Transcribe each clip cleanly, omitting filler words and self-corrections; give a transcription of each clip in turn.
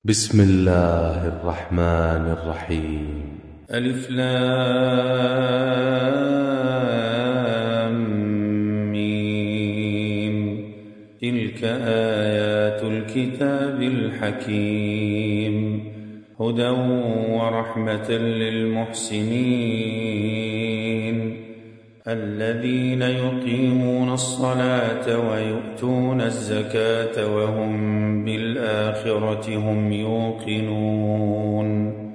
بسم الله الرحمن الرحيم. ألف لام ميم. تلك آيات الكتاب الحكيم، هدى ورحمة للمحسنين الذين يقيمون الصلاة ويؤتون الزكاة وهم بالآخرة هم يوقنون.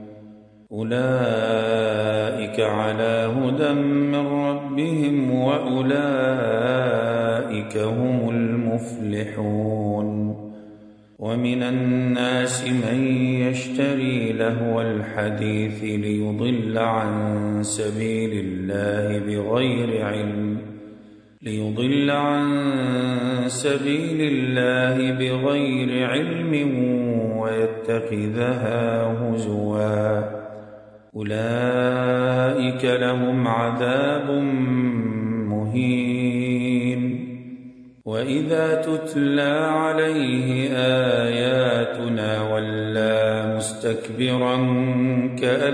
أولئك على هدى من ربهم وأولئك هم المفلحون. ومن الناس من يشتري لهو الحديث ليضل عن سبيل الله بغير علم ويتخذها هزوا. أولئك لهم عذاب مهين. وإذا تتلى عليه آياتنا ولى مستكبرا كأن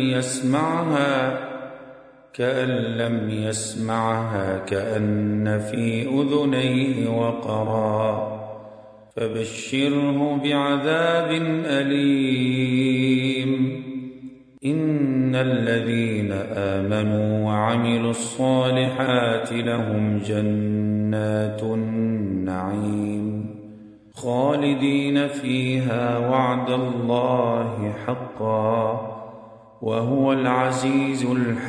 لم يسمعها كأن في أذنيه وقرا. فبشره بعذاب أليم. إن الذين آمنوا وعملوا الصالحات لهم جنات النعيم خالدين فيها وعد الله حقا وهو العزيز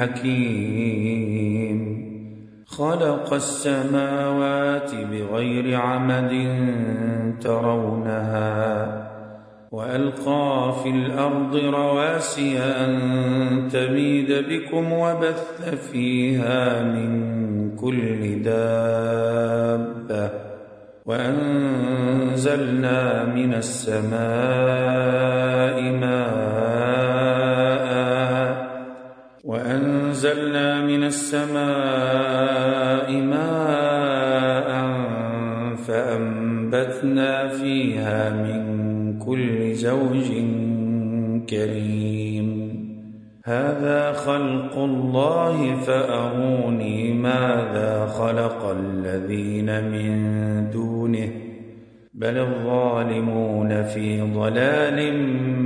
الحكيم. خلق السماوات بغير عمد ترونها وألقى في الأرض رواسي أن تميد بكم وبث فيها من كل دابة وأنزلنا من السماء ماء فأنبتنا فيها من كل زوج كريم. هذا خلق الله فأروني ماذا خلق الذين من دونه بل الظالمون في ضلال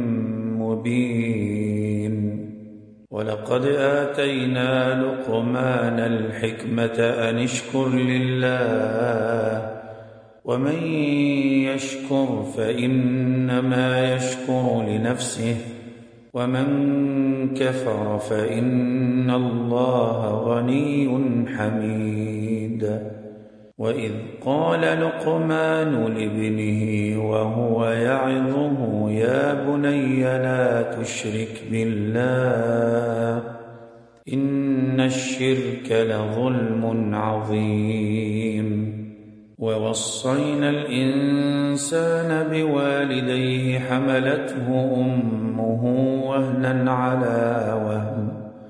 مبين. ولقد آتينا لقمان الحكمة أن اشكر لله ومن يشكر فإنما يشكر لنفسه ومن كفر فإن الله غني حميد. وإذ قال لقمان لابنه وهو يعظه يا بني لا تشرك بالله إن الشرك لظلم عظيم. ووصينا الإنسان بوالديه حملته أمه وهنا على وهن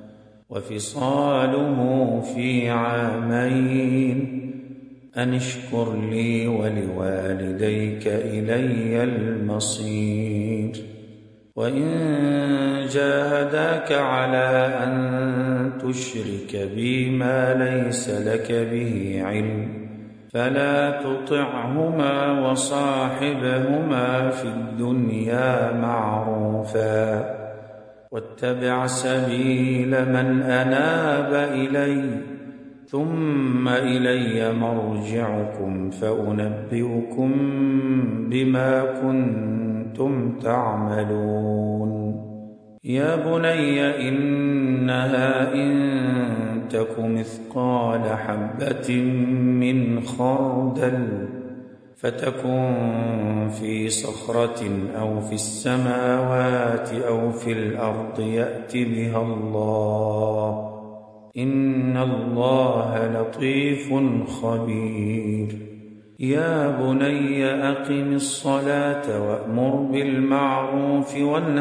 وفصاله في عامين أن اشكر لي ولوالديك إلي المصير. وإن جاهداك على أن تشرك بي ما ليس لك به علم فلا تطعهما وصاحبهما في الدنيا معروفا واتبع سبيل من أناب إلي ثم إلي مرجعكم فأنبئكم بما كنتم تعملون. يا بني إنها إن تك مثقال حبة من خردل فتكن في صخرة أو في السماوات أو في الأرض يأت بها الله إن الله لطيف خبير. يا بني أقم الصلاة وأمر بالمعروف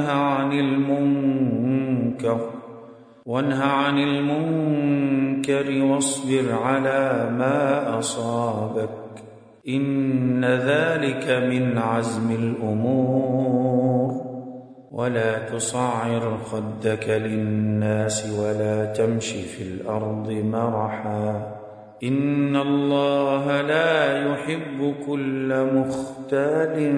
وانه عن المنكر واصبر على ما أصابك إن ذلك من عزم الأمور. ولا تصعر خدك للناس ولا تمش في الأرض مرحا إن الله لا يحب كل مختال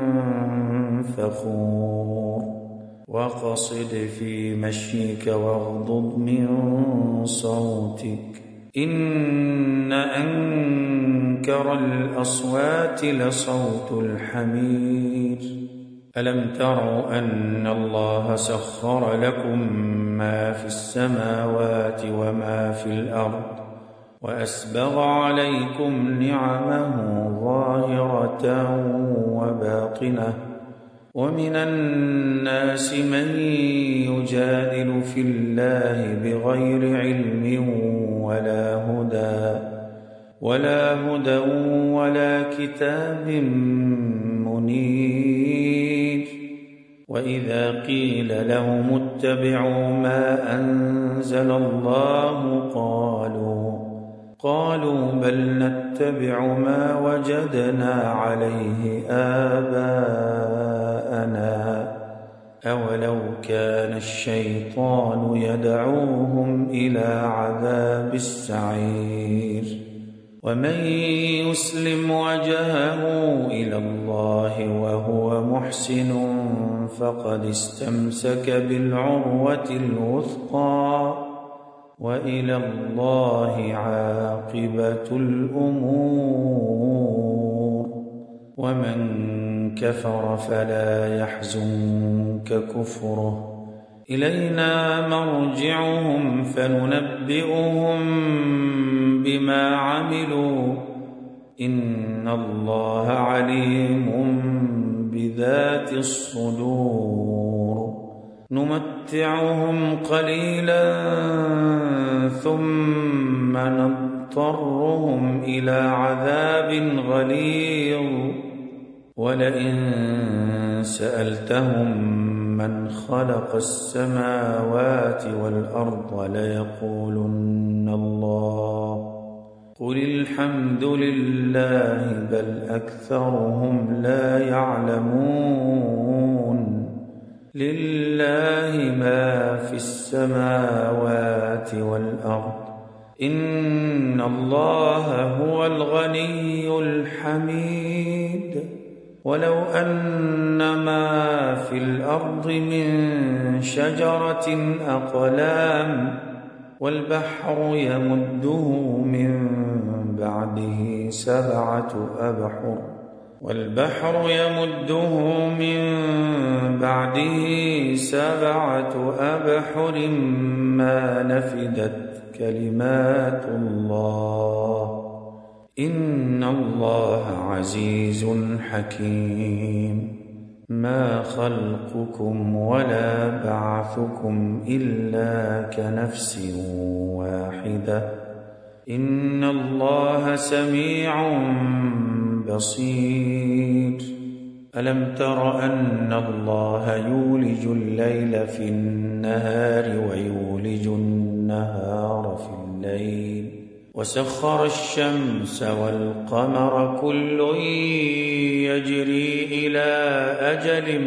فخور واقصد في مشيك واغضض من صوتك إن أنكر الأصوات لصوت الحمير ألم تروا أن الله سخر لكم ما في السماوات وما في الأرض وأسبغ عليكم نعمه ظاهرة وباطنة ومن الناس من يجادل في الله بغير علم ولا هدى ولا كتاب منير وإذا قيل لهم اتبعوا ما أنزل الله قالوا بل نتبع ما وجدنا عليه آباءنا أولو كان الشيطان يدعوهم إلى عذاب السعير ومن يسلم وجهه إلى الله وهو محسن فقد استمسك بالعروة الوثقى وإلى الله عاقبة الأمور ومن كفر فلا يحزنك كفره إلينا مرجعهم فننبئهم بما عملوا إن الله عليم بذات الصدور نمتعهم قليلا ثم نضطرهم إلى عذاب غليظ ولئن سألتهم من خلق السماوات والأرض ليقولن الله قل الحمد لله بل أكثرهم لا يعلمون لله ما في السماوات والأرض إن الله هو الغني الحميد ولو أن ما في الأرض من شجرة أقلام والبحر يمده من بعده سبعة أبحر ما نفدت كلمات الله إن الله عزيز حكيم ما خلقكم ولا بعثكم إلا كنفس واحدة إن الله سميع بصير ألم تر أن الله يولج الليل في النهار ويولج النهار في الليل وسخر الشمس والقمر كل يجري إلى أجل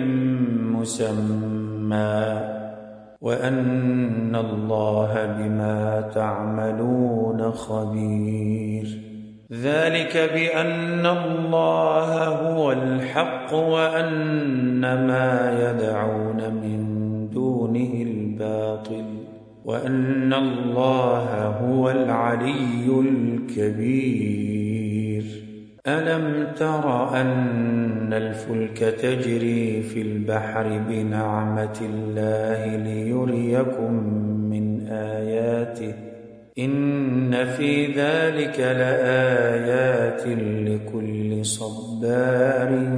مسمى وأن الله بما تعملون خبير ذلك بأن الله هو الحق وأن ما يدعون من دونه الباطل وأن الله هو العلي الكبير ألم تر أن الفلك تجري في البحر بنعمة الله ليريكم من آياته إن في ذلك لآيات لكل صبار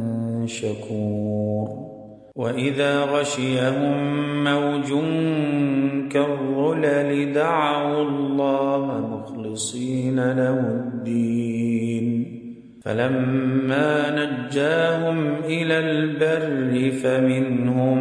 شكور وإذا غشيهم موج كالظلل دعوا الله مخلصين له الدين فلما نجاهم إلى البر فمنهم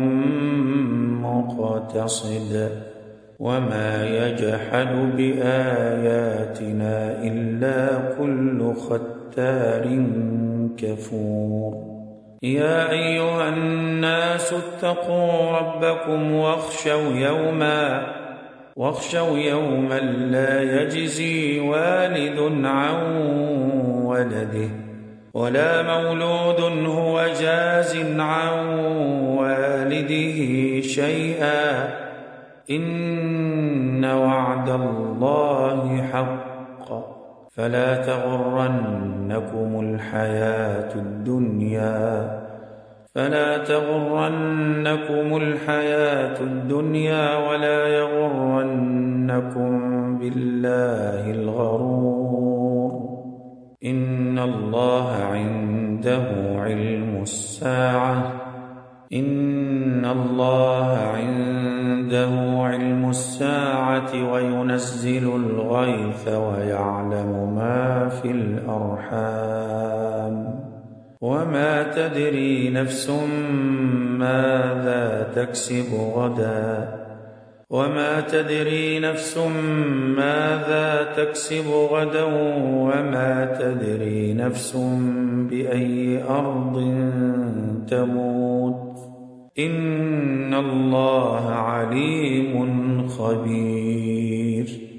مقتصد وما يجحد بآياتنا إلا كل ختار كفور يا أيها الناس اتقوا ربكم واخشوا يوما لا يجزي والد عن ولده ولا مولود هو جاز عن والده شيئا إن وعد الله حق فلا تغرنكم الحياة الدنيا ولا يغرنكم بالله الغرور إن الله عنده علم الساعة وينزل الغيث ويعلم ما في الأرحام وما تدري نفس ماذا تكسب غدا وما تدري نفس بأي أرض تموت إن الله عليم خبير